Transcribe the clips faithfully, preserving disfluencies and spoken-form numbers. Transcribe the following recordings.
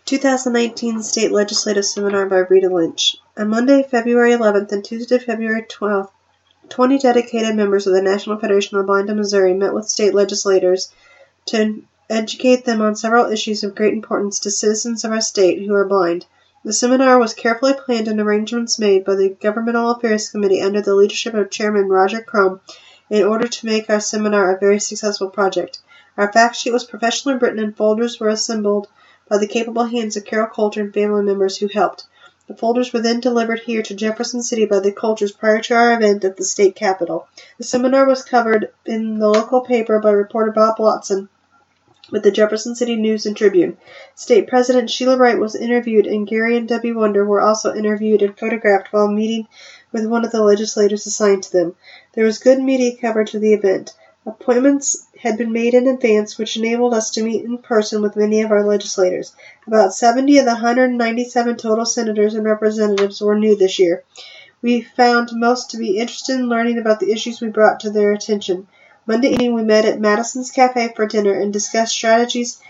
two thousand nineteen State Legislative Seminar by Rita Lynch. On Monday, February eleventh and Tuesday, February twelfth, twenty dedicated members of the National Federation of the Blind of Missouri met with state legislators to educate them on several issues of great importance to citizens of our state who are blind. The seminar was carefully planned and arrangements made by the Governmental Affairs Committee under the leadership of Chairman Roger Crum in order to make our seminar a very successful project. Our fact sheet was professionally written and folders were assembled by the capable hands of Carol Coulter and family members who helped. The folders were then delivered here to Jefferson City by the Coulters prior to our event at the state capitol. The seminar was covered in the local paper by reporter Bob Watson with the Jefferson City News and Tribune. State President Sheila Wright was interviewed, and Gary and Debbie Wonder were also interviewed and photographed while meeting with one of the legislators assigned to them. There was good media coverage of the event. Appointments had been made in advance, which enabled us to meet in person with many of our legislators. About seventy of the one hundred ninety-seven total senators and representatives were new this year. We found most to be interested in learning about the issues we brought to their attention. Monday evening we met at Madison's Cafe for dinner and discussed strategies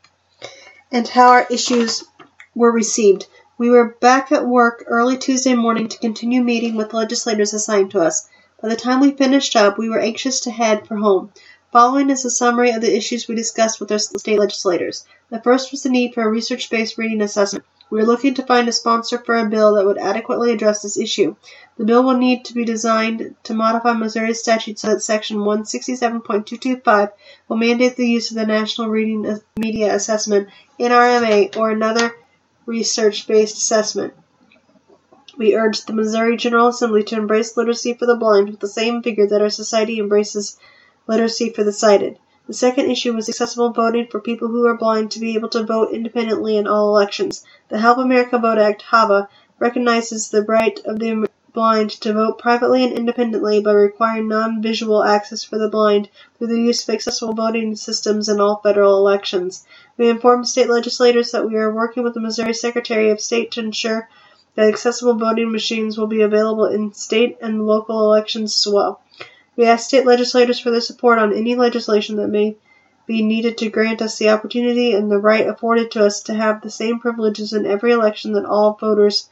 and how our issues were received. We were back at work early Tuesday morning to continue meeting with legislators assigned to us. By the time we finished up, we were anxious to head for home. Following is a summary of the issues we discussed with our state legislators. The first was the need for a research-based reading assessment. We were looking to find a sponsor for a bill that would adequately address this issue. The bill will need to be designed to modify Missouri statute so that Section one sixty-seven point two two five will mandate the use of the National Reading Media Assessment, N R M A, or another research-based assessment. We urged the Missouri General Assembly to embrace literacy for the blind with the same vigor that our society embraces literacy for the sighted. The second issue was accessible voting for people who are blind to be able to vote independently in all elections. The Help America Vote Act, HAVA, recognizes the right of the blind to vote privately and independently by requiring non-visual access for the blind through the use of accessible voting systems in all federal elections. We informed state legislators that we are working with the Missouri Secretary of State to ensure that accessible voting machines will be available in state and local elections as well. We asked state legislators for their support on any legislation that may be needed to grant us the opportunity and the right afforded to us to have the same privileges in every election that all voters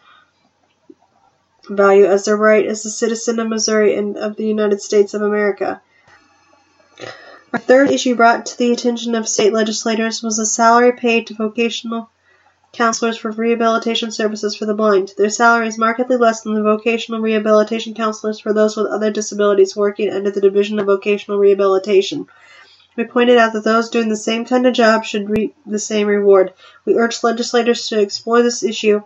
value as their right as a citizen of Missouri and of the United States of America. Our third issue brought to the attention of state legislators was the salary paid to vocational counselors for rehabilitation services for the blind. Their salary is markedly less than the vocational rehabilitation counselors for those with other disabilities working under the Division of Vocational Rehabilitation. We pointed out that those doing the same kind of job should reap the same reward. We urged legislators to explore this issue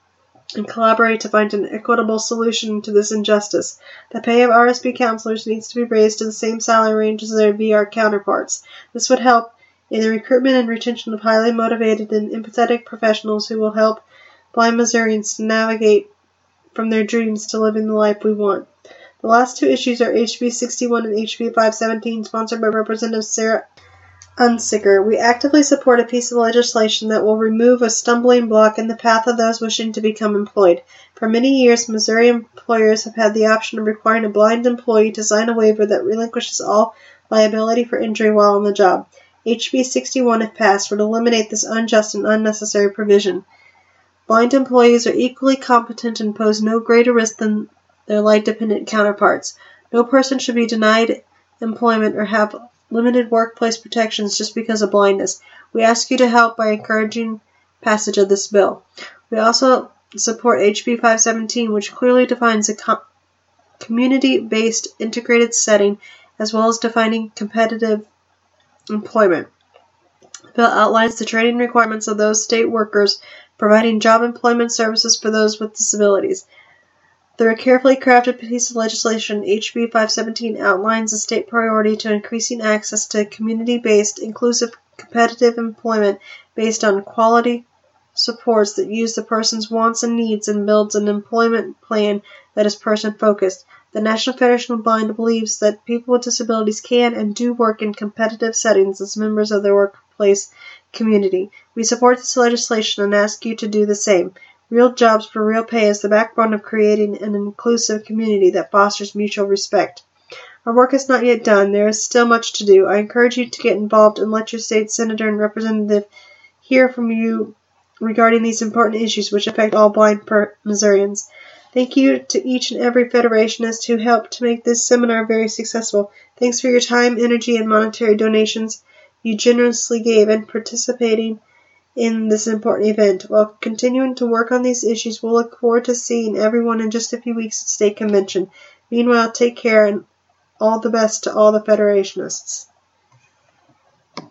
and collaborate to find an equitable solution to this injustice. The pay of R S B counselors needs to be raised to the same salary range as their V R counterparts. This would help in the recruitment and retention of highly motivated and empathetic professionals who will help blind Missourians to navigate from their dreams to living the life we want. The last two issues are H B sixty-one and H B five seventeen, sponsored by Representative Sarah Unsicker. We actively support a piece of legislation that will remove a stumbling block in the path of those wishing to become employed. For many years, Missouri employers have had the option of requiring a blind employee to sign a waiver that relinquishes all liability for injury while on the job. H B sixty-one, if passed, would eliminate this unjust and unnecessary provision. Blind employees are equally competent and pose no greater risk than their light-dependent counterparts. No person should be denied employment or have limited workplace protections just because of blindness. We ask you to help by encouraging passage of this bill. We also support H B five seventeen, which clearly defines a com- community-based integrated setting as well as defining competitive employment. The bill outlines the training requirements of those state workers providing job employment services for those with disabilities. Through a carefully crafted piece of legislation, H B five seventeen outlines a state priority to increasing access to community-based, inclusive, competitive employment based on quality supports that use the person's wants and needs and builds an employment plan that is person-focused. The National Federation of the Blind believes that people with disabilities can and do work in competitive settings as members of their workplace community. We support this legislation and ask you to do the same. Real jobs for real pay is the backbone of creating an inclusive community that fosters mutual respect. Our work is not yet done. There is still much to do. I encourage you to get involved and let your state senator and representative hear from you regarding these important issues which affect all blind per- Missourians. Thank you to each and every Federationist who helped to make this seminar very successful. Thanks for your time, energy, and monetary donations you generously gave in participating in this important event. While continuing to work on these issues, we'll look forward to seeing everyone in just a few weeks at State Convention. Meanwhile, take care and all the best to all the Federationists.